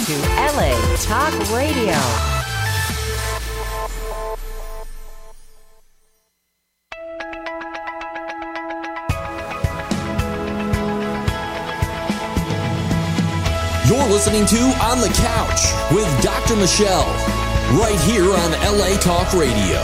to LA Talk Radio. You're listening to On the Couch with Dr. Michelle, right here on LA Talk Radio.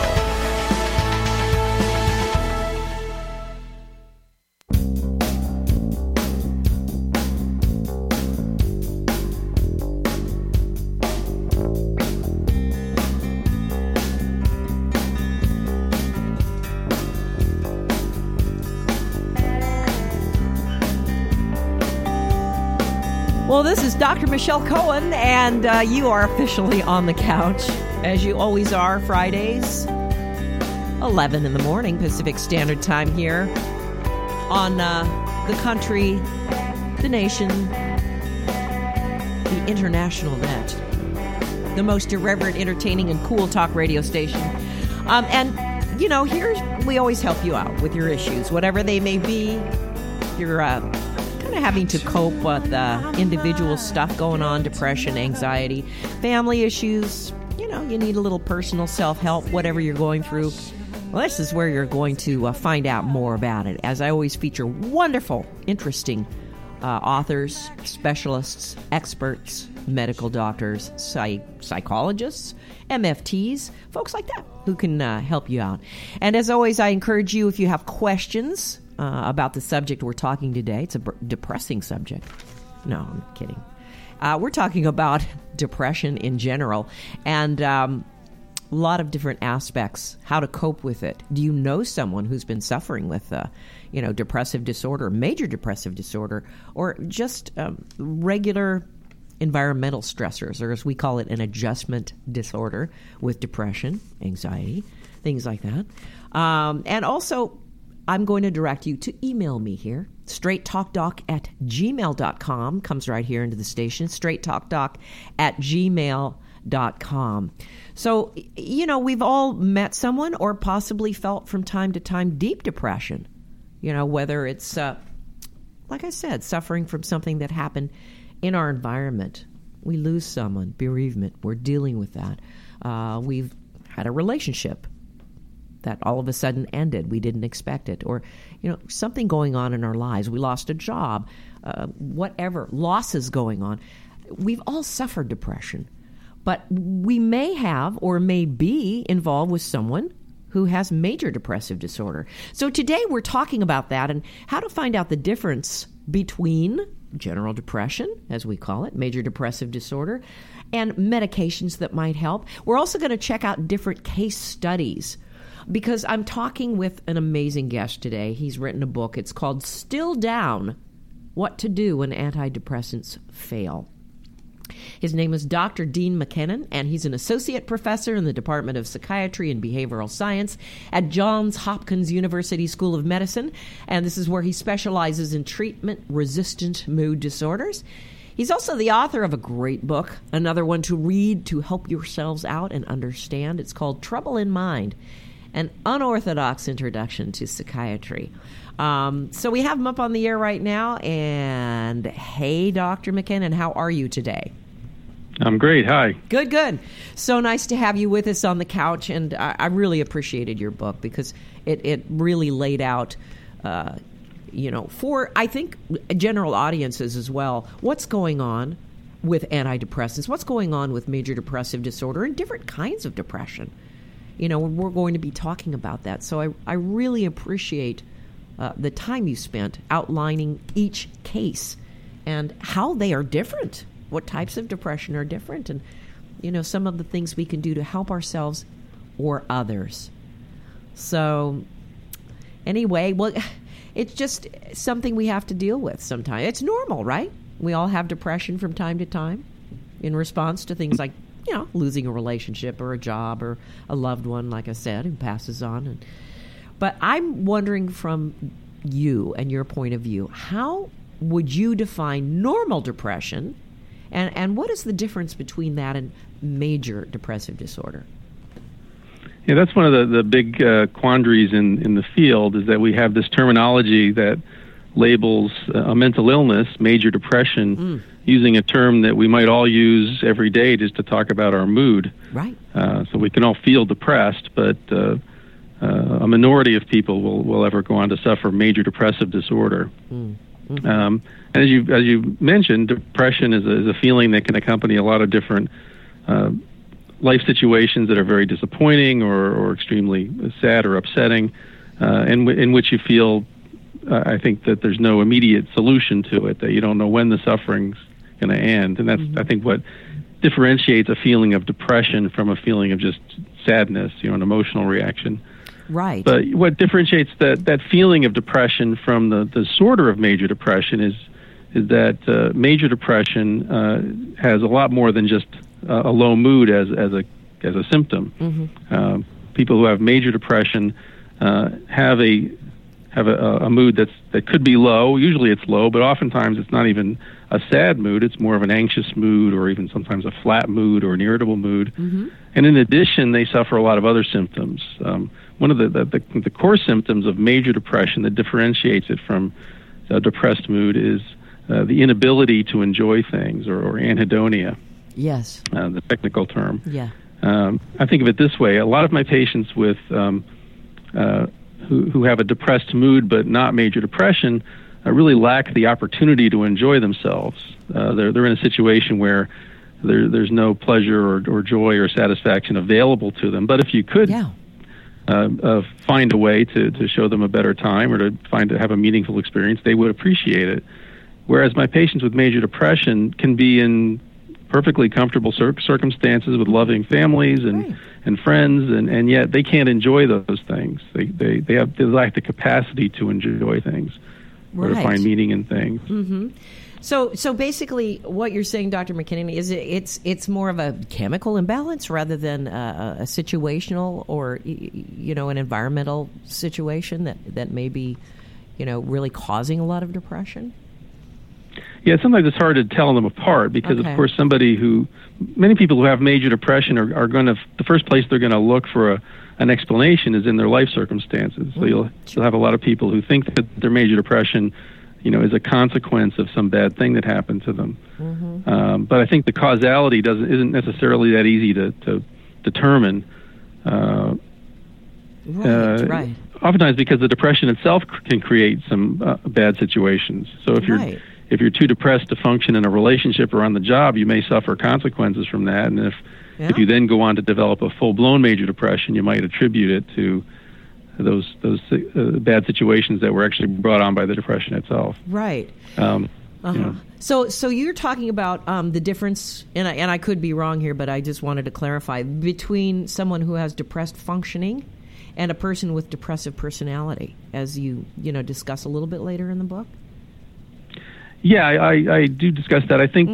Well, this is Dr. Michelle Cohen, and you are officially on the couch, as you always are, Fridays, 11 in the morning, Pacific Standard Time here on the country, the nation, the international net, the most irreverent, entertaining, and cool talk radio station. And, you know, here we always help you out with your issues, whatever they may be. You're having to cope with individual stuff going on, depression, anxiety, family issues. You know, you need a little personal self-help, whatever you're going through. Well, this is where you're going to find out more about it, as I always feature wonderful, interesting authors, specialists, experts, medical doctors, psychologists, MFTs, folks like that who can help you out. And as always, I encourage you, if you have questions about the subject we're talking today. It's a depressing subject. No, I'm kidding. We're talking about depression in general and a lot of different aspects, how to cope with it. Do you know someone who's been suffering with, depressive disorder, major depressive disorder, or just regular environmental stressors, or as we call it, an adjustment disorder with depression, anxiety, things like that. And also, I'm going to direct you to email me here. straighttalkdoc@gmail.com comes right here into the station. straighttalkdoc@gmail.com. So, you know, we've all met someone or possibly felt from time to time deep depression. You know, whether it's, like I said, suffering from something that happened in our environment. We lose someone, bereavement. We're dealing with that. We've had a relationship that all of a sudden ended. We didn't expect it. Or, you know, something going on in our lives. We lost a job, whatever, losses going on. We've all suffered depression. But we may have or may be involved with someone who has major depressive disorder. So today we're talking about that and how to find out the difference between general depression, as we call it, major depressive disorder, and medications that might help. We're also going to check out different case studies, because I'm talking with an amazing guest today. He's written a book. It's called Still Down: What to Do When Antidepressants Fail. His name is Dr. Dean McKinnon, and he's an associate professor in the Department of Psychiatry and Behavioral Science at Johns Hopkins University School of Medicine, and this is where he specializes in treatment-resistant mood disorders. He's also the author of a great book, another one to read to help yourselves out and understand. It's called Trouble in Mind: An Unorthodox Introduction to Psychiatry. So we have him up on the air right now. And hey, Dr. McKinnon, how are you today? I'm great. Hi. Good, good. So nice to have you with us on the couch. And I really appreciated your book because it really laid out, for, I think, general audiences as well, what's going on with antidepressants, what's going on with major depressive disorder and different kinds of depression. You know, we're going to be talking about that. So I really appreciate the time you spent outlining each case and how they are different, what types of depression are different, and, you know, some of the things we can do to help ourselves or others. So anyway, well, it's just something we have to deal with sometimes. It's normal, right? We all have depression from time to time in response to things like, you know, losing a relationship or a job or a loved one, like I said, who passes on. But I'm wondering from you and your point of view, how would you define normal depression, and what is the difference between that and major depressive disorder? Yeah, that's one of the big quandaries in the field, is that we have this terminology that labels a mental illness, major depression, using a term that we might all use every day just to talk about our mood. Right. So we can all feel depressed, but a minority of people will ever go on to suffer major depressive disorder. And as you mentioned, depression is a feeling that can accompany a lot of different life situations that are very disappointing or extremely sad or upsetting, in which you feel, I think, that there's no immediate solution to it, that you don't know when the suffering's going to end. And that's, I think, what differentiates a feeling of depression from a feeling of just sadness, an emotional reaction. Right. But what differentiates that feeling of depression from the disorder of major depression is that major depression has a lot more than just a low mood as a symptom. People who have major depression have a mood that could be low. Usually it's low, but oftentimes it's not even a sad mood. It's more of an anxious mood, or even sometimes a flat mood or an irritable mood. And in addition, they suffer a lot of other symptoms. One of the core symptoms of major depression that differentiates it from a depressed mood is the inability to enjoy things, or anhedonia. Yes. The technical term. Yeah. I think of it this way: a lot of my patients with who have a depressed mood but not major depression really lack the opportunity to enjoy themselves. They're in a situation where there's no pleasure or joy or satisfaction available to them. But if you could find a way to show them a better time, or to have a meaningful experience, they would appreciate it. Whereas my patients with major depression can be in perfectly comfortable circumstances with loving families and friends, and yet they can't enjoy those things. They lack the capacity to enjoy things, or to find meaning in things. So basically, what you're saying, Dr. McKinney, is it's more of a chemical imbalance rather than a situational or an environmental situation that may be really causing a lot of depression. Yeah, sometimes it's hard to tell them apart because, of course, many people who have major depression are going to, the first place they're going to look for an explanation is in their life circumstances. So you'll have a lot of people who think that their major depression, is a consequence of some bad thing that happened to them. But I think the causality isn't necessarily that easy to determine. Right. Oftentimes because the depression itself can create some bad situations. So if you're too depressed to function in a relationship or on the job, you may suffer consequences from that. And if you then go on to develop a full-blown major depression, you might attribute it to those bad situations that were actually brought on by the depression itself. Right. So you're talking about the difference, and I could be wrong here, but I just wanted to clarify, between someone who has depressed functioning and a person with depressive personality, as you discuss a little bit later in the book. Yeah, I do discuss that. I think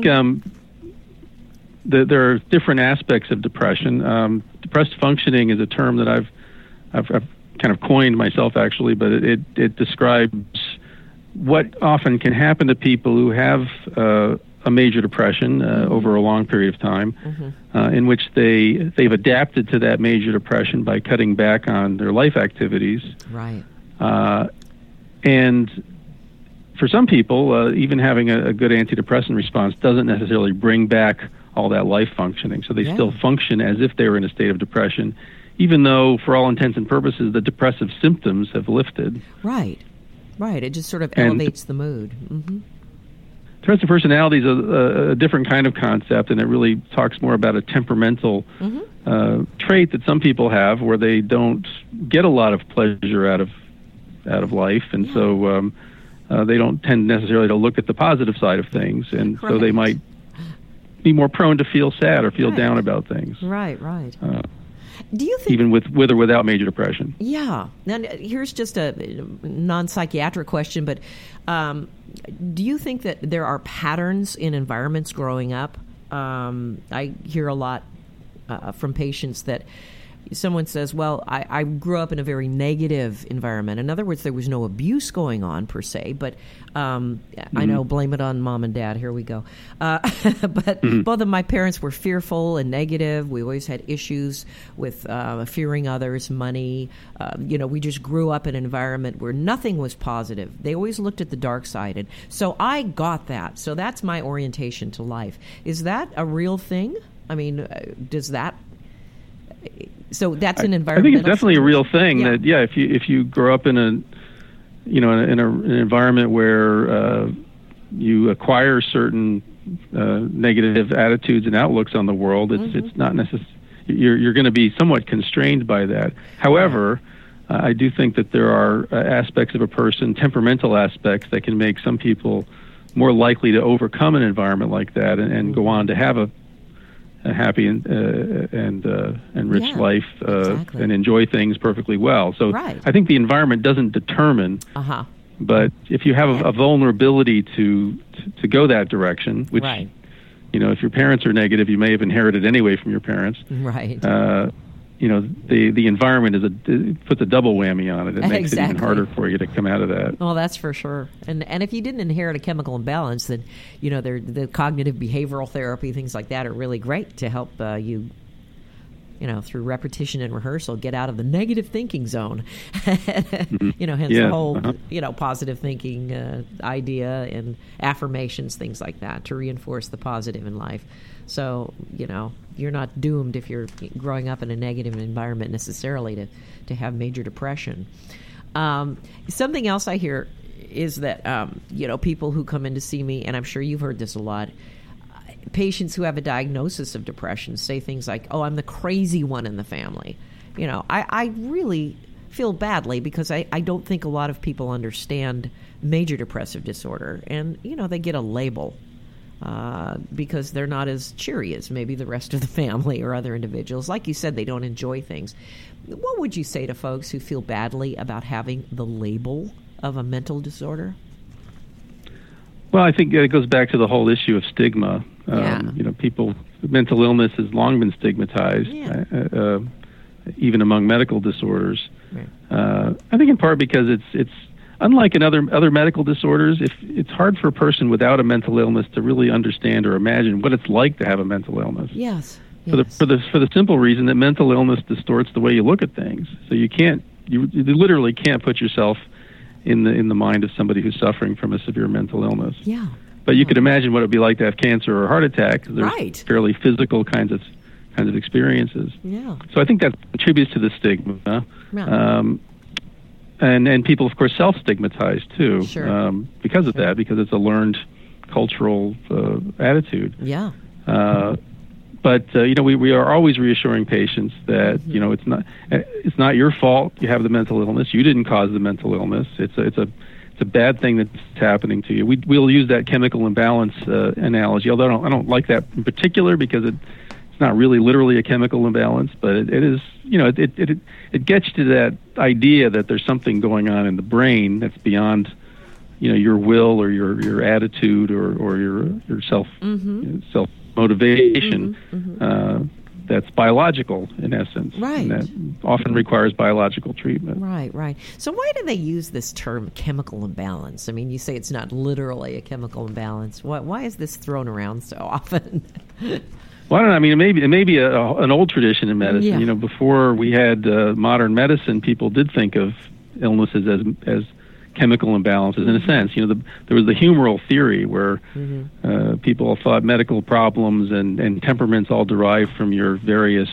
there are different aspects of depression. Depressed functioning is a term that I've kind of coined myself, actually, but it describes what often can happen to people who have a major depression over a long period of time, in which they've adapted to that major depression by cutting back on their life activities. Right. And for some people, even having a good antidepressant response doesn't necessarily bring back all that life functioning. So they still function as if they were in a state of depression, even though, for all intents and purposes, the depressive symptoms have lifted. Right. It just sort of elevates the mood. Depressive personality is a different kind of concept, and it really talks more about a temperamental trait that some people have, where they don't get a lot of pleasure out of life, and so they don't tend necessarily to look at the positive side of things, and so they might be more prone to feel sad or feel down about things. Right. Do you think, even with or without major depression? Yeah. Now, here's just a non-psychiatric question, but do you think that there are patterns in environments growing up? I hear a lot from patients that someone says, well, I grew up in a very negative environment. In other words, there was no abuse going on per se, but I know, blame it on mom and dad. Here we go. But both of my parents were fearful and negative. We always had issues with fearing others, money. We just grew up in an environment where nothing was positive. They always looked at the dark side. And so I got that. So that's my orientation to life. Is that a real thing? I mean, does that... So that's an environment. I think it's definitely a real thing. Yeah. That if you grow up in an environment where you acquire certain negative attitudes and outlooks on the world, it's not necessarily you're going to be somewhat constrained by that. However, I do think that there are aspects of a person, temperamental aspects, that can make some people more likely to overcome an environment like that and go on to have a happy and rich life and enjoy things perfectly well. So I think the environment doesn't determine, but if you have a vulnerability to go that direction, which if your parents are negative, you may have inherited anyway from your parents. Right. The environment puts a double whammy on it. It makes it even harder for you to come out of that. Well, that's for sure. And if you didn't inherit a chemical imbalance, then the cognitive behavioral therapy, things like that, are really great to help you. Through repetition and rehearsal, get out of the negative thinking zone. Hence the whole, positive thinking idea and affirmations, things like that, to reinforce the positive in life. So, you're not doomed if you're growing up in a negative environment necessarily to have major depression. Something else I hear is that, people who come in to see me, and I'm sure you've heard this a lot, patients who have a diagnosis of depression say things like, oh, I'm the crazy one in the family. I really feel badly because I don't think a lot of people understand major depressive disorder. And, they get a label because they're not as cheery as maybe the rest of the family or other individuals. Like you said, they don't enjoy things. What would you say to folks who feel badly about having the label of a mental disorder? Well, I think it goes back to the whole issue of stigma. Mental illness has long been stigmatized, even among medical disorders. Right. I think in part because it's unlike in other medical disorders. If it's hard for a person without a mental illness to really understand or imagine what it's like to have a mental illness. Yes. For the simple reason that mental illness distorts the way you look at things. So you literally can't put yourself in the mind of somebody who's suffering from a severe mental illness. Yeah. But you could imagine what it would be like to have cancer or a heart attack. There's fairly physical kinds of experiences. Yeah. So I think that contributes to the stigma. Yeah. And people, of course, self-stigmatize too. Sure. Because of that, because it's a learned cultural attitude. Yeah. But we are always reassuring patients that it's not your fault you have the mental illness. You didn't cause the mental illness. It's a bad thing that's happening to you. We'll use that chemical imbalance analogy, although I don't like that in particular because it's not really literally a chemical imbalance, but it is. It gets to that idea that there's something going on in the brain that's beyond your will or your attitude or your self motivation. That's biological in essence, right? And that often requires biological treatment. Right. So why do they use this term chemical imbalance? I mean, you say it's not literally a chemical imbalance. Why is this thrown around so often? Well, I don't know. I mean, it may be an old tradition in medicine. Yeah. Before we had modern medicine, people did think of illnesses as chemical imbalances in a sense. There was the humoral theory where people thought medical problems and temperaments all derived from your various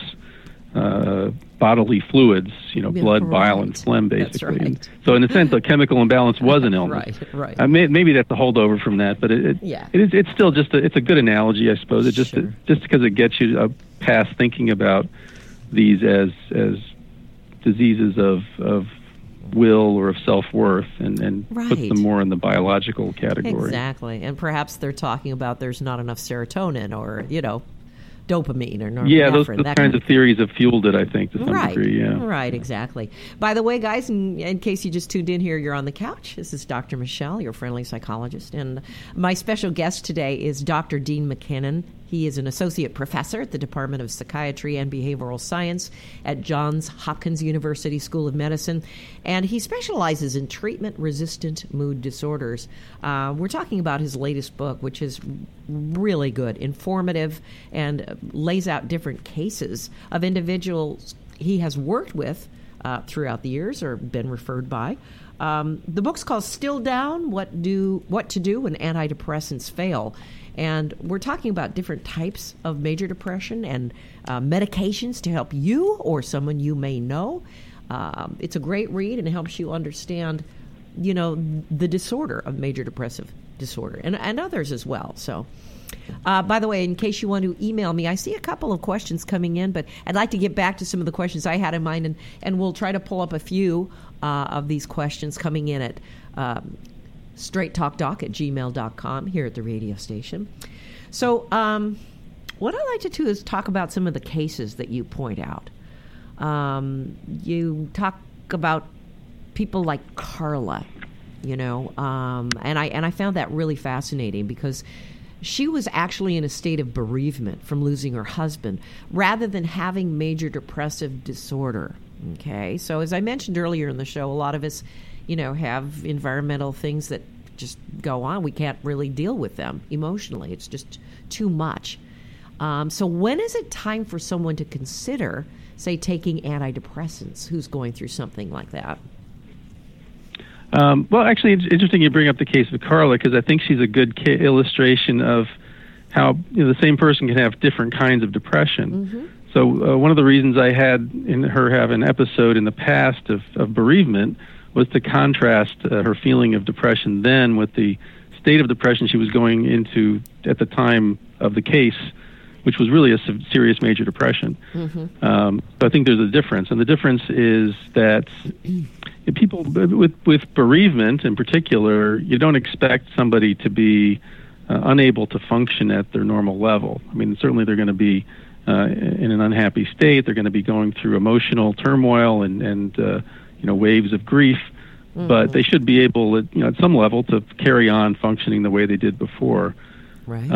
bodily fluids, blood, bile, and phlegm, basically. Right. And so in a sense, a chemical imbalance was an illness. Right. Maybe that's a holdover from that, but it's still it's a good analogy, I suppose. It just because it gets you past thinking about these as diseases of will or of self-worth and put them more in the biological category. Exactly. And perhaps they're talking about there's not enough serotonin or, dopamine or norepinephrine. Yeah, those kinds of theories have fueled it, I think, to some degree. Yeah. Right, exactly. By the way, guys, in case you just tuned in here, you're on the couch. This is Dr. Michelle, your friendly psychologist. And my special guest today is Dr. Dean McKinnon. He is an associate professor at the Department of Psychiatry and Behavioral Science at Johns Hopkins University School of Medicine, and he specializes in treatment-resistant mood disorders. We're talking about his latest book, which is really good, informative, and lays out different cases of individuals he has worked with throughout the years or been referred by. The book's called Still Down, What to Do When Antidepressants Fail. And we're talking about different types of major depression and medications to help you or someone you may know. It's a great read and it helps you understand, the disorder of major depressive disorder and others as well. So, by the way, in case you want to email me, I see a couple of questions coming in, but I'd like to get back to some of the questions I had in mind, and we'll try to pull up a few of these questions coming in at straighttalkdoc@gmail.com here at the radio station. So what I like to do is talk about some of the cases that you point out. You talk about people like Carla, and I found that really fascinating because she was actually in a state of bereavement from losing her husband rather than having major depressive disorder. Okay, so as I mentioned earlier in the show, a lot of us, have environmental things that just go on. We can't really deal with them emotionally. It's just too much. So when is it time for someone to consider, say, taking antidepressants who's going through something like that? Well, actually, it's interesting you bring up the case of Carla because I think she's a good illustration of how the same person can have different kinds of depression. Mm-hmm. So one of the reasons I had in her have an episode in the past of bereavement was to contrast her feeling of depression then with the state of depression she was going into at the time of the case, which was really a serious major depression. Mm-hmm. So I think there's a difference, and the difference is that people with bereavement in particular, you don't expect somebody to be unable to function at their normal level. I mean, certainly they're going to be in an unhappy state. They're going to be going through emotional turmoil and waves of grief, mm-hmm. but they should be able, at some level, to carry on functioning the way they did before. Right.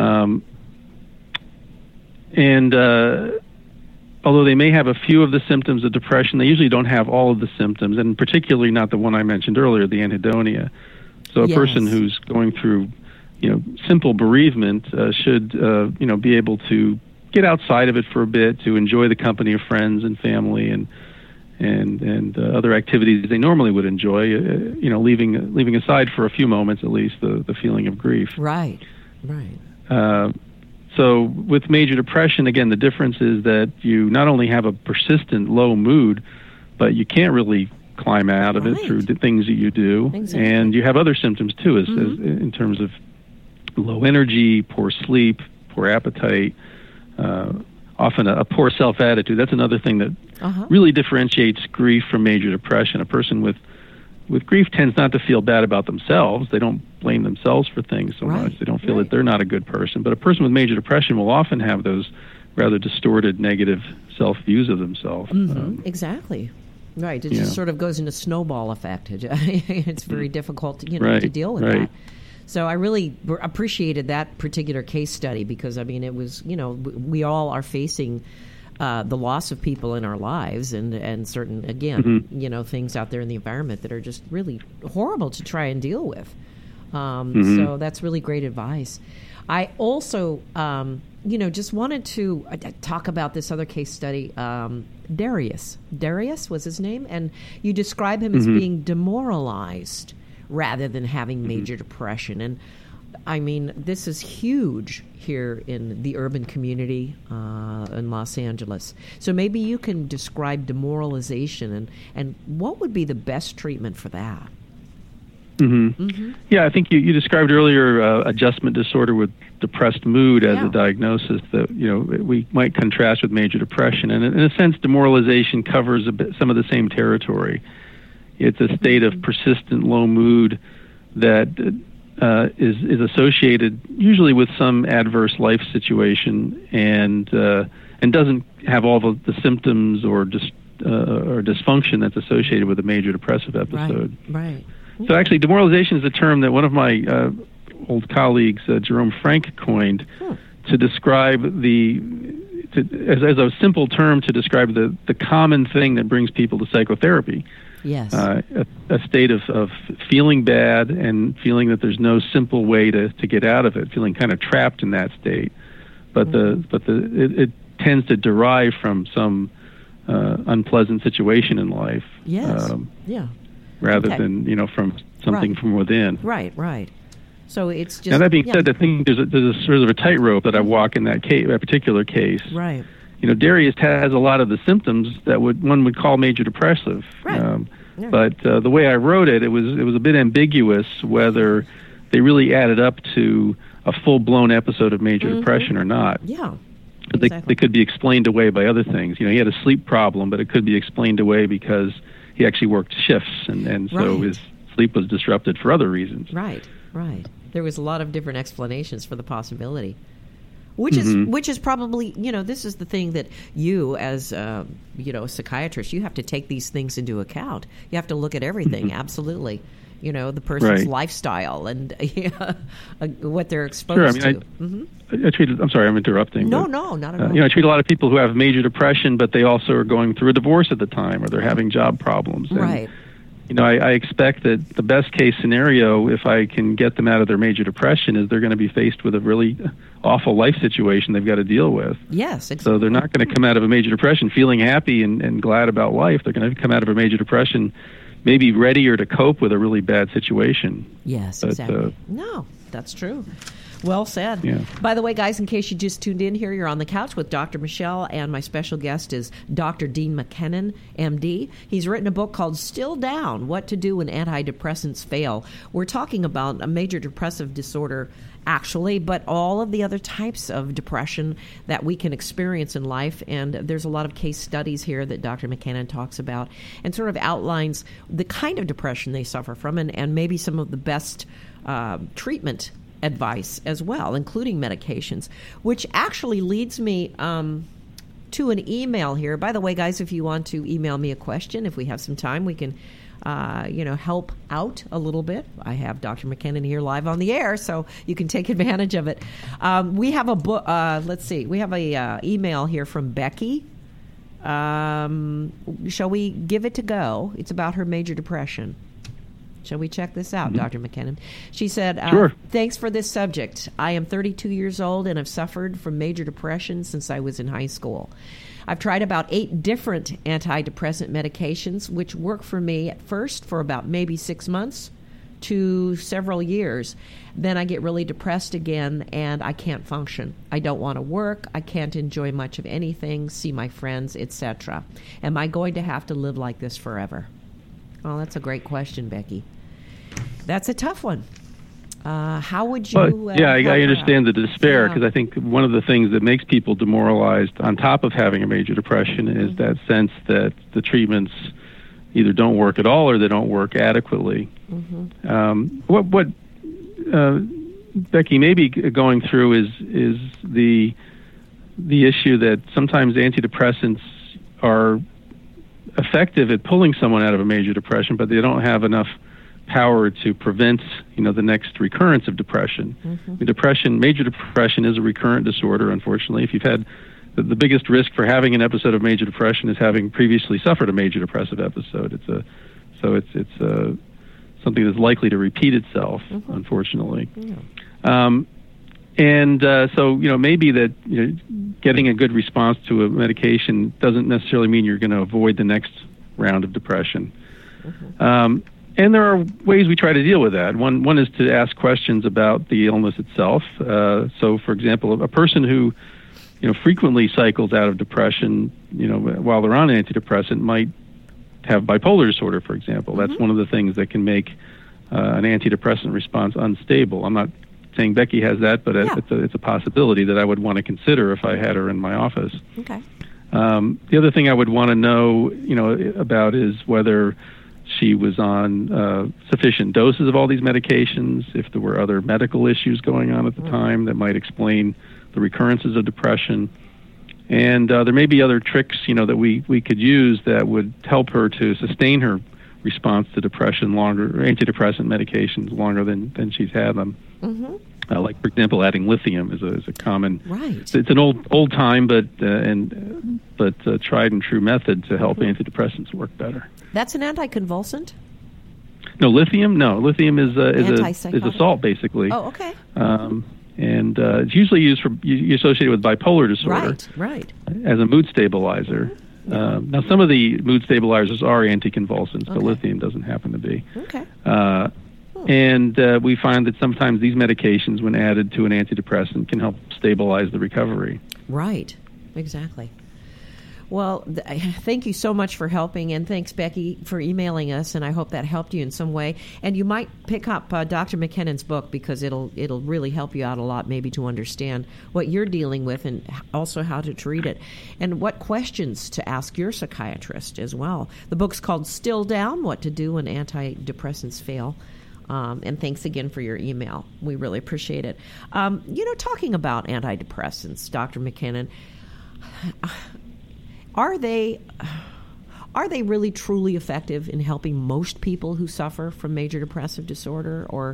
Although they may have a few of the symptoms of depression, they usually don't have all of the symptoms, and particularly not the one I mentioned earlier, the anhedonia. So a person who's going through, simple bereavement should, be able to get outside of it for a bit, to enjoy the company of friends and family and other activities they normally would enjoy, leaving aside for a few moments at least the feeling of grief. Right. So with major depression, again, the difference is that you not only have a persistent low mood, but you can't really climb out of it through the things that you do. Exactly. And you have other symptoms too, as in terms of low energy, poor sleep, poor appetite, often a poor self-attitude. That's another thing that really differentiates grief from major depression. A person with grief tends not to feel bad about themselves. They don't blame themselves for things so much. They don't feel that they're not a good person. But a person with major depression will often have those rather distorted, negative self-views of themselves. Mm-hmm. Exactly. Right. It just sort of goes into snowball effect. It's very difficult, to deal with that. So I really appreciated that particular case study because, it was, we all are facing the loss of people in our lives and certain, again, things out there in the environment that are just really horrible to try and deal with. So that's really great advice. I also, just wanted to talk about this other case study, Darius. Darius was his name, and you describe him as being demoralized rather than having major depression. And this is huge here in the urban community in Los Angeles. So maybe you can describe demoralization and what would be the best treatment for that? Mm-hmm. Mm-hmm. Yeah, I think you described earlier adjustment disorder with depressed mood as a diagnosis that we might contrast with major depression. And in a sense, demoralization covers some of the same territory. It's a state of persistent low mood that is associated usually with some adverse life situation and doesn't have all the symptoms or dysfunction that's associated with a major depressive episode. Right. So actually, demoralization is a term that one of my old colleagues, Jerome Frank, coined to describe as a simple term to describe the common thing that brings people to psychotherapy. Yes. A state of feeling bad and feeling that there's no simple way to get out of it, feeling kind of trapped in that state. But it tends to derive from some unpleasant situation in life. Yes. Rather than from something from within. Right. So it's just. Now that being said, I think there's a sort of a tightrope that I walk in that particular case. Right. Darius has a lot of the symptoms that one would call major depressive. Right. But the way I wrote it, it was a bit ambiguous whether they really added up to a full-blown episode of major depression or not. Yeah. Exactly. They could be explained away by other things. He had a sleep problem, but it could be explained away because he actually worked shifts, and so his sleep was disrupted for other reasons. Right. There was a lot of different explanations for the possibility, which is probably, this is the thing that you as a psychiatrist, you have to take these things into account. You have to look at everything. Absolutely. The person's lifestyle and what they're exposed to. I treat. I'm sorry, I'm interrupting. No, not at all. I treat a lot of people who have major depression, but they also are going through a divorce at the time, or they're having job problems. And, right. I expect that the best case scenario, if I can get them out of their major depression, is they're going to be faced with a really awful life situation they've got to deal with. Yes, exactly. So they're not going to come out of a major depression feeling happy and glad about life. They're going to come out of a major depression maybe readier to cope with a really bad situation. Yes, exactly. No, that's true. Well said. Yeah. By the way, guys, in case you just tuned in here, you're on the couch with Dr. Michelle, and my special guest is Dr. Dean McKinnon, MD. He's written a book called Still Down, What to Do When Antidepressants Fail. We're talking about a major depressive disorder, actually, but all of the other types of depression that we can experience in life. And there's a lot of case studies here that Dr. McKinnon talks about and sort of outlines the kind of depression they suffer from and maybe some of the best treatment advice as well, including medications, which actually leads me to an email here. By the way, guys, if you want to email me a question, if we have some time, we can help out a little bit. I have Dr. McKinnon here live on the air, so you can take advantage of it. We have a book. Let's see. We have a email here from Becky. Shall we give it to go? It's about her major depression. Shall we check this out, Dr. McKinnon? She said, Sure. Thanks for this subject. I am 32 years old and have suffered from major depression since I was in high school. I've tried about 8 different antidepressant medications, which work for me at first for about maybe 6 months to several years. Then I get really depressed again and I can't function. I don't want to work. I can't enjoy much of anything, see my friends, etc. Am I going to have to live like this forever? Oh, that's a great question, Becky. That's a tough one. How would you... I understand the despair, because I think one of the things that makes people demoralized on top of having a major depression is that sense that the treatments either don't work at all or they don't work adequately. What Becky may be going through is the issue that sometimes antidepressants are effective at pulling someone out of a major depression, but they don't have enough power to prevent, the next recurrence of depression. Major depression is a recurrent disorder, unfortunately. If you've had the biggest risk for having an episode of major depression is having previously suffered a major depressive episode. It's something that's likely to repeat itself, unfortunately. Maybe that getting a good response to a medication doesn't necessarily mean you're going to avoid the next round of depression. And there are ways we try to deal with that. One is to ask questions about the illness itself. So, for example, a person who frequently cycles out of depression, while they're on an antidepressant might have bipolar disorder, for example. That's one of the things that can make an antidepressant response unstable. I'm not saying Becky has that, but it's a possibility that I would want to consider if I had her in my office. Okay. The other thing I would want to know, about is whether she was on sufficient doses of all these medications, if there were other medical issues going on at the time that might explain the recurrences of depression. And there may be other tricks, that we could use that would help her to sustain her response to depression longer, antidepressant medications longer than she's had them. Like, for example, adding lithium is a common. Right. It's an old time, but tried and true method to help antidepressants work better. That's an anticonvulsant? No, lithium. No, lithium is a salt, basically. Oh, okay. And it's usually used you associated with bipolar disorder. Right. As a mood stabilizer. Now, some of the mood stabilizers are anticonvulsants, but lithium doesn't happen to be. Okay. And we find that sometimes these medications, when added to an antidepressant, can help stabilize the recovery. Right. Exactly. Well, thank you so much for helping, and thanks, Becky, for emailing us, and I hope that helped you in some way. And you might pick up Dr. McKinnon's book, because it'll really help you out a lot, maybe to understand what you're dealing with and also how to treat it, and what questions to ask your psychiatrist as well. The book's called Still Down, What to Do When Antidepressants Fail. And thanks again for your email. We really appreciate it. Talking about antidepressants, Dr. McKinnon, Are they really truly effective in helping most people who suffer from major depressive disorder? Or,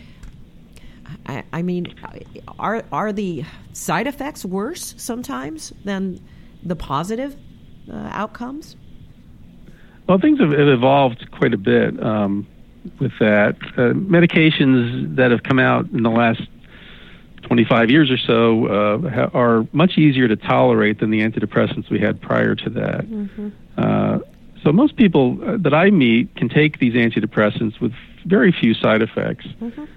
I mean, are the side effects worse sometimes than the positive outcomes? Well, things have evolved quite a bit with that. Medications that have come out in the last 25 years or so are much easier to tolerate than the antidepressants we had prior to that. So most people that I meet can take these antidepressants with very few side effects.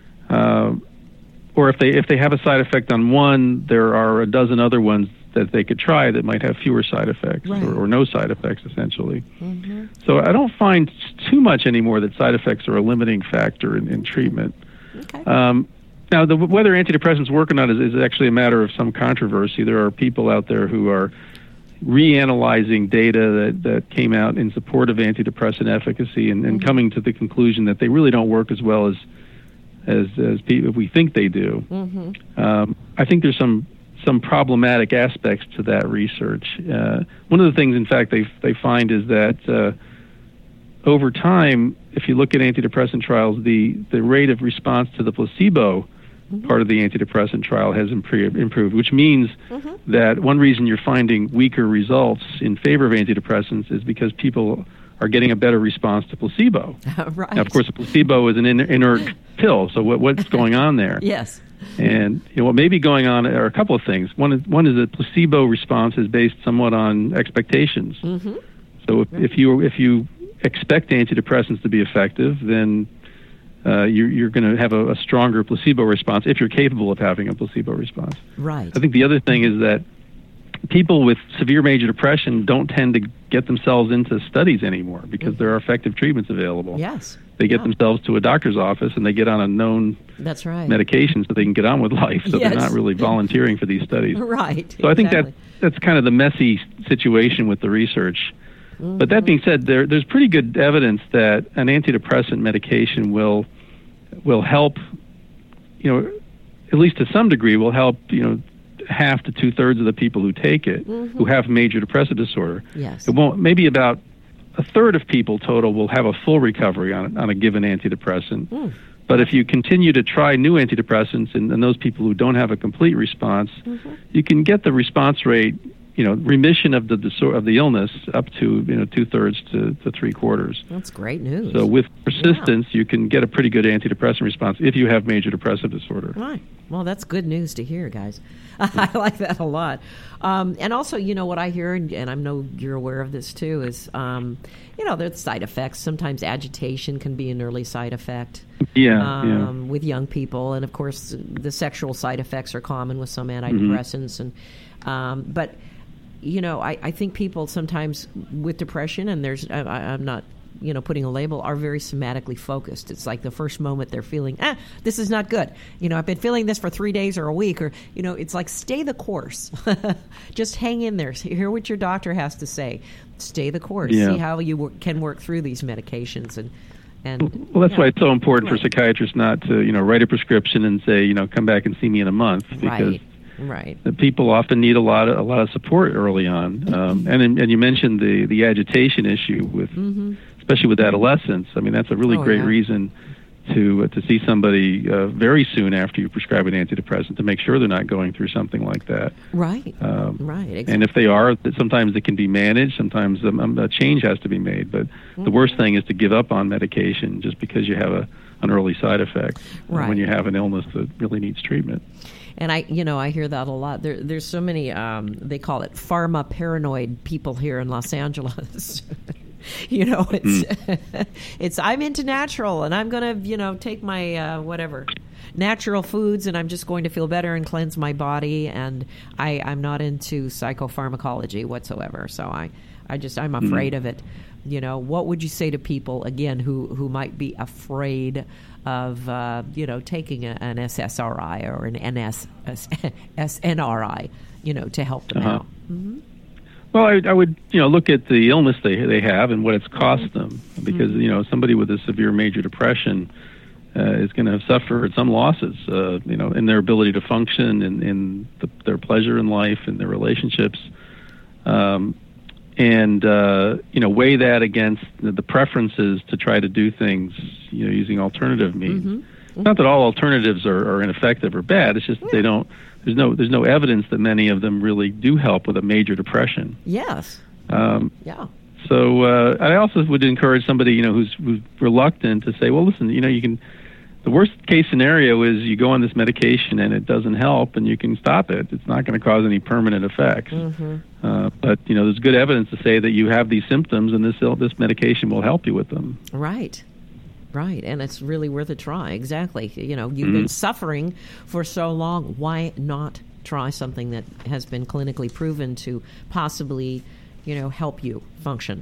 Or if they have a side effect on one, there are a dozen other ones that they could try that might have fewer side effects or no side effects, essentially. So I don't find too much anymore that side effects are a limiting factor in treatment. Now, whether antidepressants work or not is actually a matter of some controversy. There are people out there who are reanalyzing data that came out in support of antidepressant efficacy and coming to the conclusion that they really don't work as well as we think they do. I think there's some problematic aspects to that research. One of the things, in fact, they find is that over time, if you look at antidepressant trials, the rate of response to the placebo part of the antidepressant trial has improved, which means that one reason you're finding weaker results in favor of antidepressants is because people are getting a better response to placebo. Right. Now, of course, a placebo is an inert pill, so what's going on there? Yes. And what may be going on are a couple of things. One is that placebo response is based somewhat on expectations. So if you expect antidepressants to be effective, then you're going to have a stronger placebo response if you're capable of having a placebo response. Right. I think the other thing is that people with severe major depression don't tend to get themselves into studies anymore because there are effective treatments available. Yes. They get themselves to a doctor's office and they get on a known medication so they can get on with life. So they're not really volunteering for these studies. Right. So I think that's kind of the messy situation with the research. But that being said, there's pretty good evidence that an antidepressant medication will help, at least to some degree, will help, half to 2/3 of the people who take it who have major depressive disorder. Yes. It won't. Maybe about a third of people total will have a full recovery on a given antidepressant. But if you continue to try new antidepressants and those people who don't have a complete response, you can get the response rate, remission of the illness up to 2/3 to 3/4. That's great news. So with persistence, you can get a pretty good antidepressant response if you have major depressive disorder. Right. Well, that's good news to hear, guys. I like that a lot. And also, what I hear, and I know you're aware of this too, is there's side effects. Sometimes agitation can be an early side effect. With young people, and of course, the sexual side effects are common with some antidepressants, but. I think people sometimes with depression, and I'm not, putting a label, are very somatically focused. It's like the first moment they're feeling, this is not good. I've been feeling this for 3 days or a week, or, it's like stay the course. Just hang in there. Hear what your doctor has to say. Stay the course. See how you can work through these medications. Well, that's why it's so important for psychiatrists not to, write a prescription and say, come back and see me in a month, because the people often need a lot of support early on. And you mentioned the agitation issue with especially with adolescents. I mean, that's a really great reason to see somebody very soon after you prescribe an antidepressant to make sure they're not going through something like that. Right. Right. Exactly. And if they are, sometimes it can be managed. Sometimes a change has to be made. But the worst thing is to give up on medication just because you have an early side effect when you have an illness that really needs treatment. And I hear that a lot. There's so many, they call it pharma paranoid people here in Los Angeles. It's I'm into natural, and I'm going to, take my natural foods, and I'm just going to feel better and cleanse my body. And I'm not into psychopharmacology whatsoever. So I'm afraid of it. What would you say to people, again, who might be afraid of, taking an SSRI or an SNRI, to help them out? Mm-hmm. Well, I would, look at the illness they have and what it's cost them, because somebody with a severe major depression is going to have suffered some losses, in their ability to function, in their pleasure in life, and their relationships, and weigh that against the preferences to try to do things, using alternative means. Mm-hmm. Not that all alternatives are ineffective or bad. It's just that they don't. There's no evidence that many of them really do help with a major depression. Yes. So I also would encourage somebody who's reluctant to say, well, listen, you can. The worst case scenario is you go on this medication and it doesn't help, and you can stop it. It's not going to cause any permanent effects. Mm-hmm. But there's good evidence to say that you have these symptoms, and this medication will help you with them. Right. Right, and it's really worth a try. Exactly. You've been suffering for so long. Why not try something that has been clinically proven to possibly, help you function,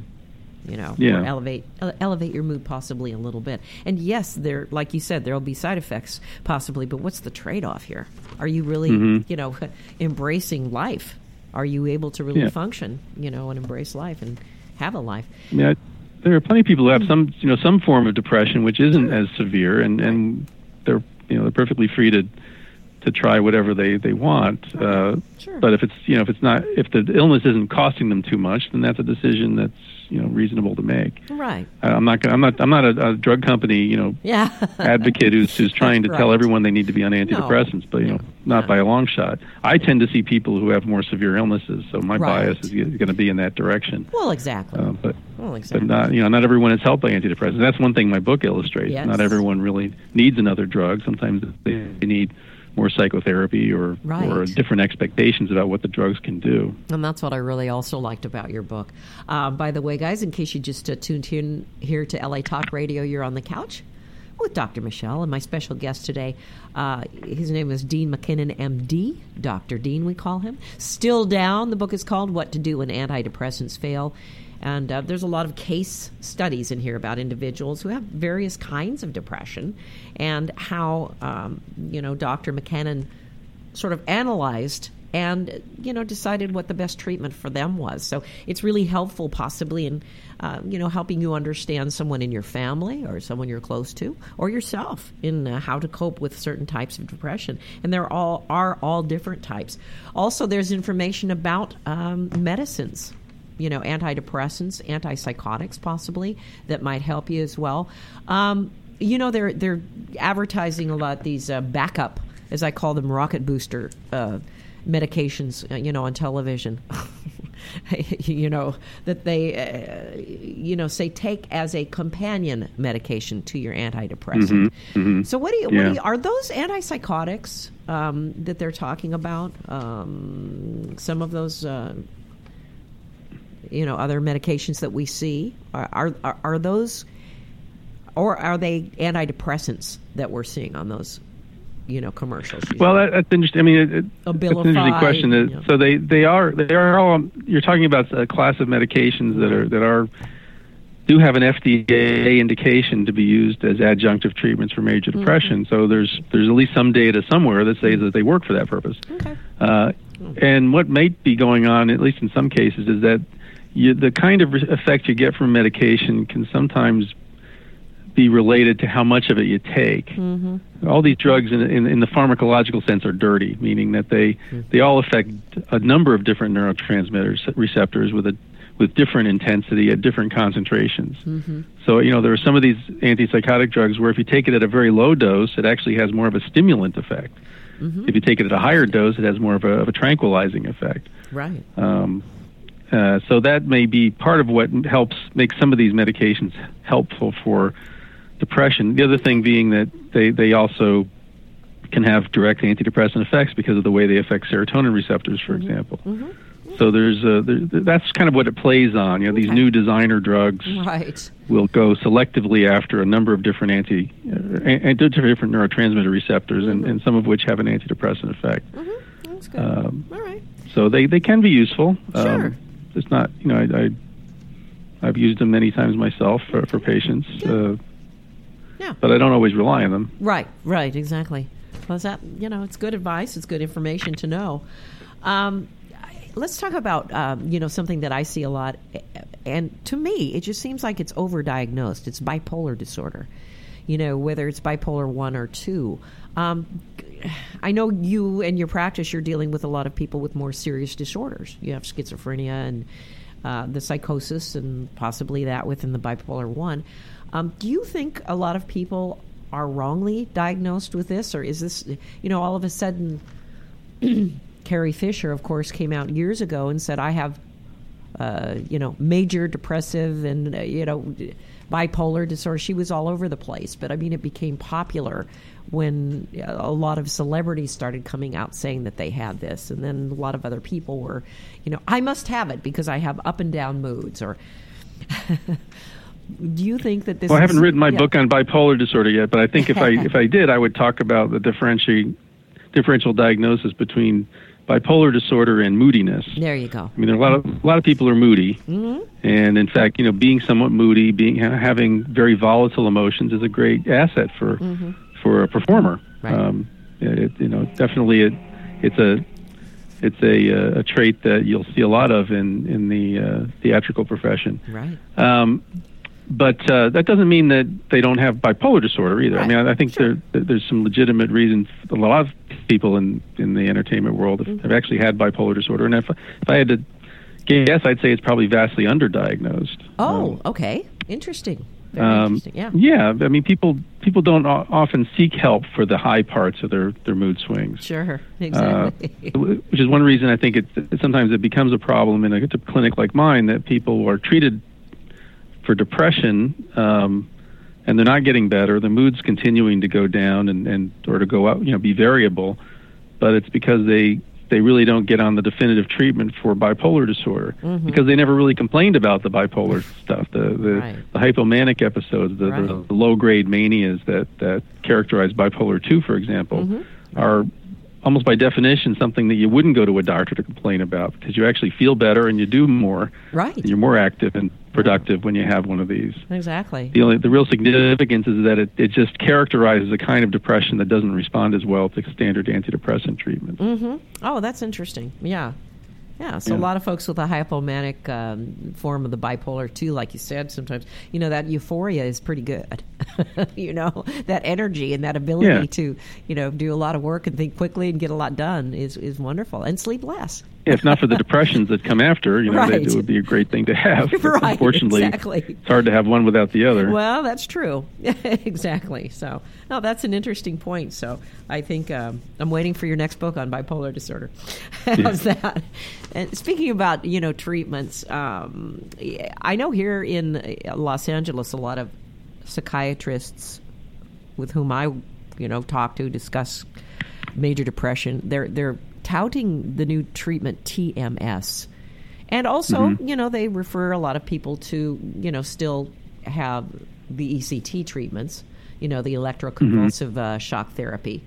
or elevate your mood possibly a little bit. And yes, like you said, there'll be side effects possibly, but what's the trade-off here? Are you really, embracing life? Are you able to really function, and embrace life and have a life? Yeah. There are plenty of people who have some form of depression which isn't as severe, and they're perfectly free to try whatever they want. Sure. But if the illness isn't costing them too much, then that's a decision that's reasonable to make. Right. I'm not a drug company advocate who's trying to tell everyone they need to be on antidepressants, but not by a long shot. I tend to see people who have more severe illnesses, so my bias is going to be in that direction. Well, exactly. But not everyone is helped by antidepressants. That's one thing my book illustrates. Yes. Not everyone really needs another drug. Sometimes they need more psychotherapy or different expectations about what the drugs can do. And that's what I really also liked about your book. By the way, guys, in case you just tuned in here to LA Talk Radio, you're on the couch with Dr. Michelle, and my special guest today, his name is Dean McKinnon, MD, Dr. Dean we call him. Still Down, the book is called What to Do When Antidepressants Fail. And there's a lot of case studies in here about individuals who have various kinds of depression and how, Dr. McKinnon sort of analyzed and, decided what the best treatment for them was. So it's really helpful possibly in, helping you understand someone in your family or someone you're close to or yourself in how to cope with certain types of depression. And there are all different types. Also, there's information about medicines. Antidepressants, antipsychotics possibly, that might help you as well. They're advertising a lot these backup, as I call them, rocket booster medications, on television. That they, say take as a companion medication to your antidepressant. Mm-hmm, mm-hmm. So are those antipsychotics that they're talking about? Some of those... other medications that we see, are those, or are they antidepressants that we're seeing on those, commercials? Well, that's interesting. I mean, that's an interesting question. So they are all. You're talking about a class of medications that do have an FDA indication to be used as adjunctive treatments for major depression. Mm-hmm. So there's at least some data somewhere that says that they work for that purpose. Okay. And what might be going on, at least in some cases, is that the kind of effect you get from medication can sometimes be related to how much of it you take. Mm-hmm. All these drugs in the pharmacological sense are dirty, meaning that they all affect a number of different neurotransmitters receptors with with different intensity at different concentrations. Mm-hmm. So, there are some of these antipsychotic drugs where if you take it at a very low dose, it actually has more of a stimulant effect. Mm-hmm. If you take it at a higher dose, it has more of a tranquilizing effect. Right. So that may be part of what helps make some of these medications helpful for depression. The other thing being that they also can have direct antidepressant effects because of the way they affect serotonin receptors, for example. Mm-hmm. So that's kind of what it plays on. These new designer drugs Right. will go selectively after a number of different different neurotransmitter receptors, and some of which have an antidepressant effect. Mm-hmm. That's good. All right. So they can be useful. Sure. It's not, I've used them many times myself for patients. Yeah. But I don't always rely on them. Right, exactly. Well, that, it's good advice. It's good information to know. Let's talk about, something that I see a lot. And to me, it just seems like it's overdiagnosed. It's bipolar disorder, whether it's bipolar 1 or 2. I know you and your practice, you're dealing with a lot of people with more serious disorders. You have schizophrenia and the psychosis and possibly that within the bipolar 1. Do you think a lot of people are wrongly diagnosed with this? Or is this, all of a sudden, Carrie Fisher, of course, came out years ago and said, I have, major depressive and, bipolar disorder. She was all over the place. But, it became popular when a lot of celebrities started coming out saying that they had this. And then a lot of other people were, I must have it because I have up and down moods. Or do you think that this I haven't written my book on bipolar disorder yet, but I think if I did, I would talk about the differential diagnosis between bipolar disorder and moodiness. There you go. There are a lot of people are moody, mm-hmm. and in fact, being somewhat moody, having very volatile emotions is a great asset for a performer. Right. Definitely it's a trait that you'll see a lot of in the theatrical profession. Right. But that doesn't mean that they don't have bipolar disorder either. Right. I think there's some legitimate reasons. A lot of people in the entertainment world have actually had bipolar disorder. And if I had to guess, I'd say it's probably vastly underdiagnosed. Oh, okay. Interesting. Very interesting. Yeah. Yeah. People don't often seek help for the high parts of their mood swings. Sure. Exactly. Which is one reason I think sometimes it becomes a problem in a clinic like mine that people are treated for depression, and they're not getting better. The mood's continuing to go down and or to go up, be variable, but it's because they really don't get on the definitive treatment for bipolar disorder because they never really complained about the bipolar stuff, the hypomanic episodes, the low grade manias that characterize bipolar 2, for example, are almost by definition something that you wouldn't go to a doctor to complain about because you actually feel better and you do more. Right. And you're more active and productive when you have one of these. Exactly. The real significance is that it just characterizes a kind of depression that doesn't respond as well to standard antidepressant treatment. Mm-hmm. Oh, that's interesting. Yeah. Yeah, so a lot of folks with a hypomanic form of the bipolar 2, like you said, sometimes, that euphoria is pretty good. That energy and that ability to, do a lot of work and think quickly and get a lot done is wonderful. And sleep less. Yeah, if not for the depressions that come after, it would be a great thing to have. Right, unfortunately, exactly. It's hard to have one without the other. Well, that's true. Exactly. So, no, that's an interesting point. So, I think I'm waiting for your next book on bipolar disorder. How's that? And speaking about, treatments, I know here in Los Angeles, a lot of psychiatrists with whom I, talk to, discuss major depression, they're touting the new treatment TMS. And also, they refer a lot of people to, still have the ECT treatments, the electroconvulsive shock therapy.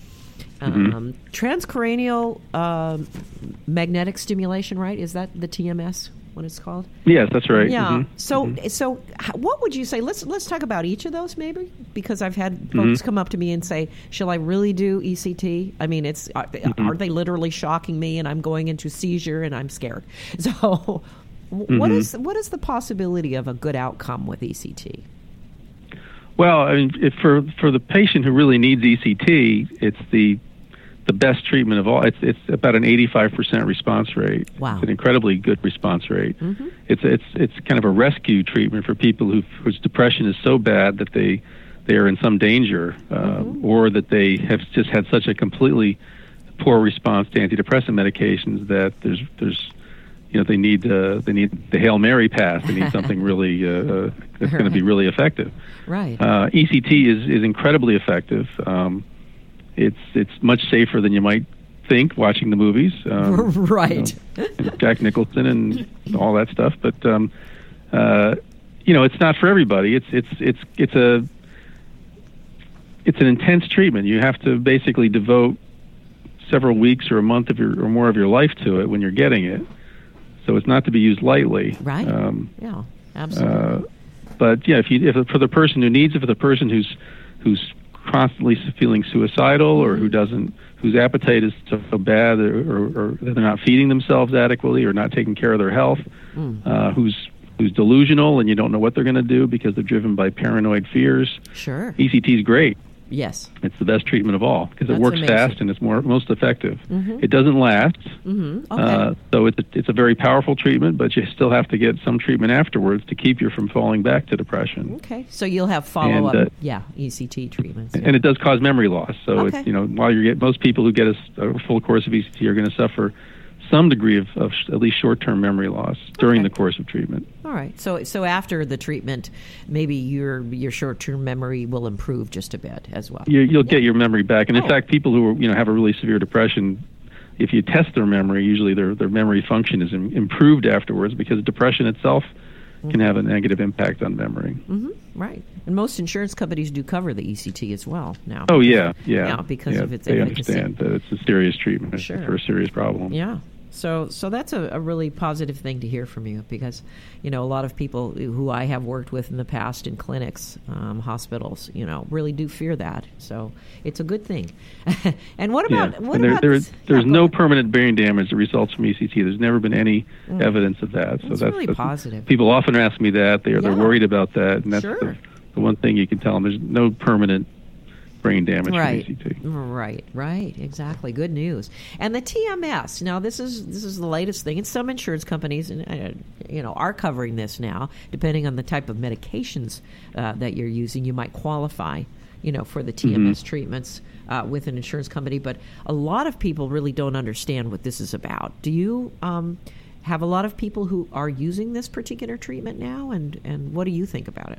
Transcranial magnetic stimulation, right? Is that the TMS, what it's called? Yes, that's right. Yeah. So what would you say? Let's talk about each of those, maybe, because I've had folks come up to me and say, "Shall I really do ECT? Are they literally shocking me, and I'm going into seizure, and I'm scared?" So, what is the possibility of a good outcome with ECT? Well, for the patient who really needs ECT, it's the the best treatment of all. It's about an 85% response rate. Wow. It's an incredibly good response rate. Mm-hmm. It's kind of a rescue treatment for people whose depression is so bad that they are in some danger, or that they have just had such a completely poor response to antidepressant medications that there's they need the Hail Mary pass. They need something really that's going to be really effective. Right. ECT is incredibly effective. It's much safer than you might think watching the movies. Right. Jack Nicholson and all that stuff, but it's not for everybody. It's an intense treatment. You have to basically devote several weeks or a month or more of your life to it when you're getting it. So it's not to be used lightly. Right. Yeah. Absolutely. But yeah, if for the person who needs it, for the person who's constantly feeling suicidal, or whose appetite is so bad, or they're not feeding themselves adequately, or not taking care of their health, who's delusional and you don't know what they're going to do because they're driven by paranoid fears. Sure. ECT is great. Yes. It's the best treatment of all because it works amazing. fast and it's most effective. It doesn't last, Okay. so it's a very powerful treatment, but you still have to get some treatment afterwards to keep you from falling back to depression. Okay. So you'll have follow-up, ECT treatments. And it does cause memory loss. So Okay. it's, while most people who get a full course of ECT are going to suffer some degree of at least short-term memory loss during the course of treatment. All right. So after the treatment, maybe your short-term memory will improve just a bit as well. You'll get your memory back. And in fact, people who have a really severe depression, if you test their memory, usually their memory function is improved afterwards, because depression itself can have a negative impact on memory. Mm-hmm. Right. And most insurance companies do cover the ECT as well now. Oh, yeah. Because of its they efficacy. understand that it's a serious treatment for a serious problem. Yeah. So that's a really positive thing to hear from you, because, a lot of people who I have worked with in the past in clinics, hospitals, really do fear that. So it's a good thing. And what about... There's no permanent brain damage that results from ECT. There's never been any evidence of that. So that's really positive. People often ask me that. They're worried about that. And that's the one thing you can tell them. There's no permanent brain damage from ECT. Right, exactly. Good news. And the TMS. Now, this is the latest thing. And some insurance companies, are covering this now. Depending on the type of medications that you're using, you might qualify, for the TMS treatments with an insurance company. But a lot of people really don't understand what this is about. Do you have a lot of people who are using this particular treatment now? And what do you think about it?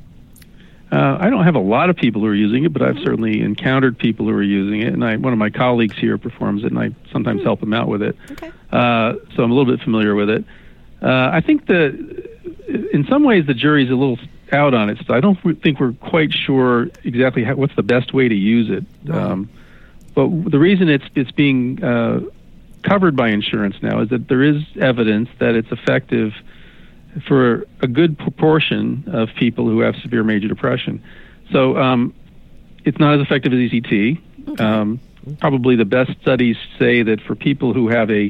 I don't have a lot of people who are using it, but I've certainly encountered people who are using it, and one of my colleagues here performs it, and I sometimes help him out with it. Okay. So I'm a little bit familiar with it. I think that in some ways the jury's a little out on it, so I don't think we're quite sure exactly what's the best way to use it. Right. But the reason it's being covered by insurance now is that there is evidence that it's effective for a good proportion of people who have severe major depression. So it's not as effective as ECT. Okay. Probably the best studies say that for people who have a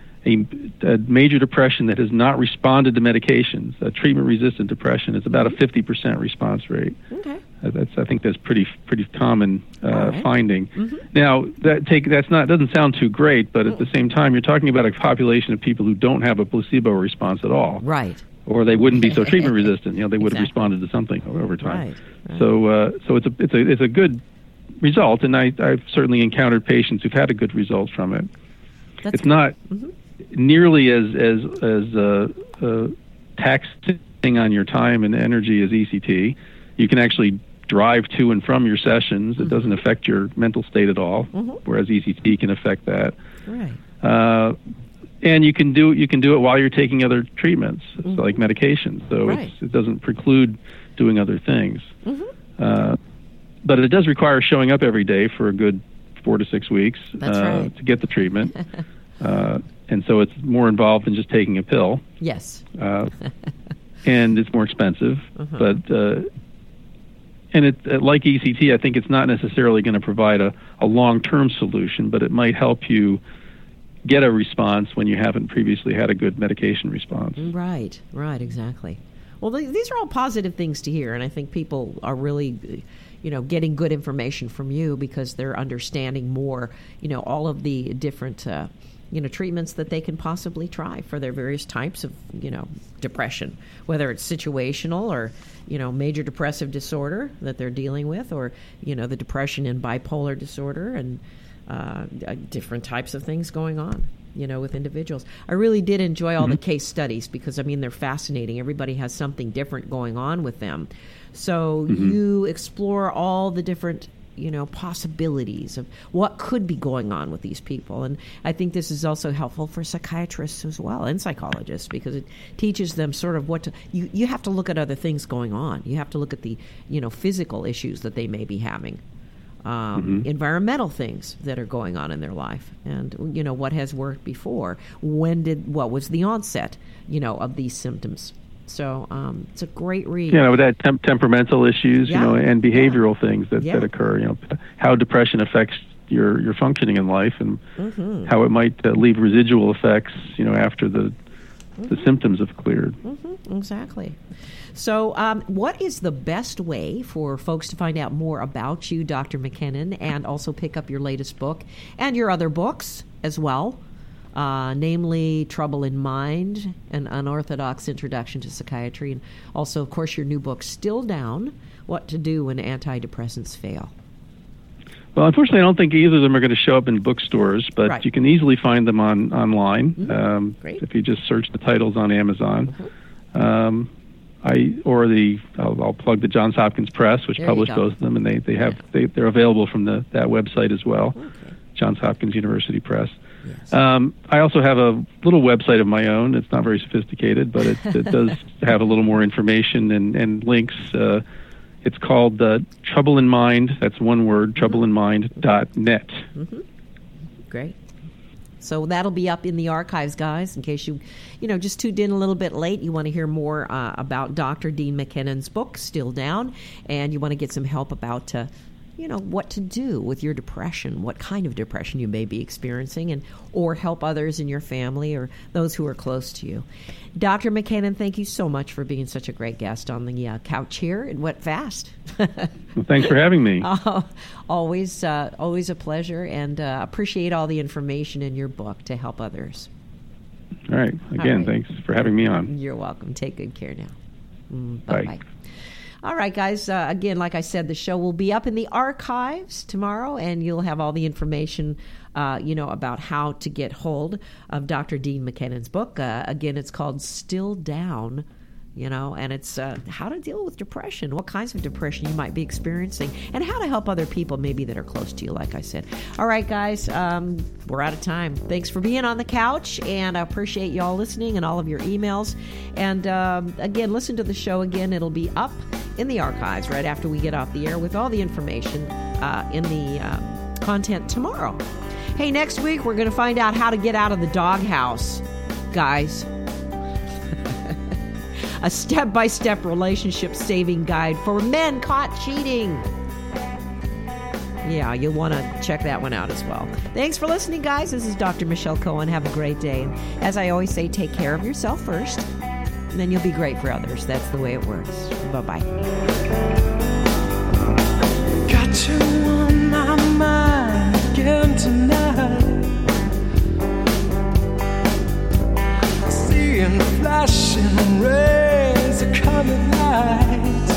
major depression that has not responded to medications, a treatment-resistant depression, it's about a 50% response rate. Okay. I think that's pretty common finding. Mm-hmm. Now doesn't sound too great, but at the same time, you're talking about a population of people who don't have a placebo response at all. Right. Or they wouldn't be so treatment resistant. They would have responded to something over time. Right. So it's a good result, and I've certainly encountered patients who've had a good result from it. It's not nearly as taxing on your time and energy as ECT. You can actually drive to and from your sessions. It doesn't affect your mental state at all, whereas ECT can affect that. Right. And you can do it while you're taking other treatments, like medications. So it doesn't preclude doing other things. But it does require showing up every day for a good 4 to 6 weeks to get the treatment. And so it's more involved than just taking a pill. Yes. And it's more expensive. But and it like ECT, I think it's not necessarily going to provide a long-term solution, but it might help you get a response when you haven't previously had a good medication response. Right, exactly. Well, these are all positive things to hear, and I think people are really, getting good information from you because they're understanding more, all of the different, treatments that they can possibly try for their various types of, depression, whether it's situational or, major depressive disorder that they're dealing with, or, the depression and bipolar disorder and different types of things going on. With individuals. I really did enjoy all the case studies because, they're fascinating. Everybody has something different going on with them. So you explore all the different, possibilities of what could be going on with these people. And I think this is also helpful for psychiatrists as well and psychologists because it teaches them sort of what to, you have to look at other things going on. You have to look at the, physical issues that they may be having. Environmental things that are going on in their life, and what has worked before. What was the onset, of these symptoms? So it's a great read. With that temperamental issues, and behavioral things that occur. How depression affects your functioning in life, and how it might leave residual effects. After the symptoms have cleared. Exactly. So what is the best way for folks to find out more about you, Dr. McKinnon, and also pick up your latest book and your other books as well, namely Trouble in Mind, An Unorthodox Introduction to Psychiatry, and also, of course, your new book, Still Down, What to Do When Antidepressants Fail? Well, unfortunately, I don't think either of them are going to show up in bookstores, but you can easily find them online. If you just search the titles on Amazon. I'll plug the Johns Hopkins Press, which published both of them, and they're available from that website as well, Johns Hopkins University Press. Yes. I also have a little website of my own. It's not very sophisticated, but it does have a little more information and links. It's called Trouble in Mind. That's one word, troubleinmind.net. Great. So that'll be up in the archives, guys, in case you just tuned in a little bit late. You want to hear more about Dr. Dean McKinnon's book, Still Down, and you want to get some help about, what to do with your depression, what kind of depression you may be experiencing, or help others in your family or those who are close to you. Dr. McKinnon, thank you so much for being such a great guest on the couch here. It went fast. Well, thanks for having me. Always a pleasure, and appreciate all the information in your book to help others. All right. Again, thanks for having me on. You're welcome. Take good care now. Bye-bye. All right, guys. Again, like I said, the show will be up in the archives tomorrow, and you'll have all the information, about how to get hold of Dr. Dean McKinnon's book. Again, it's called Still Down, and it's how to deal with depression, what kinds of depression you might be experiencing, and how to help other people maybe that are close to you, like I said. All right, guys, we're out of time. Thanks for being on the couch, and I appreciate you all listening and all of your emails. And again, listen to the show again. It'll be up in the archives right after we get off the air with all the information in the content tomorrow. Hey, next week we're going to find out how to get out of the doghouse, guys. A step-by-step relationship-saving guide for men caught cheating. Yeah, you'll want to check that one out as well. Thanks for listening, guys. This is Dr. Michelle Cohen. Have a great day. And as I always say, take care of yourself first, and then you'll be great for others. That's the way it works. Bye-bye. Got you on my mind again tonight. Seeing flashing rays of colored light.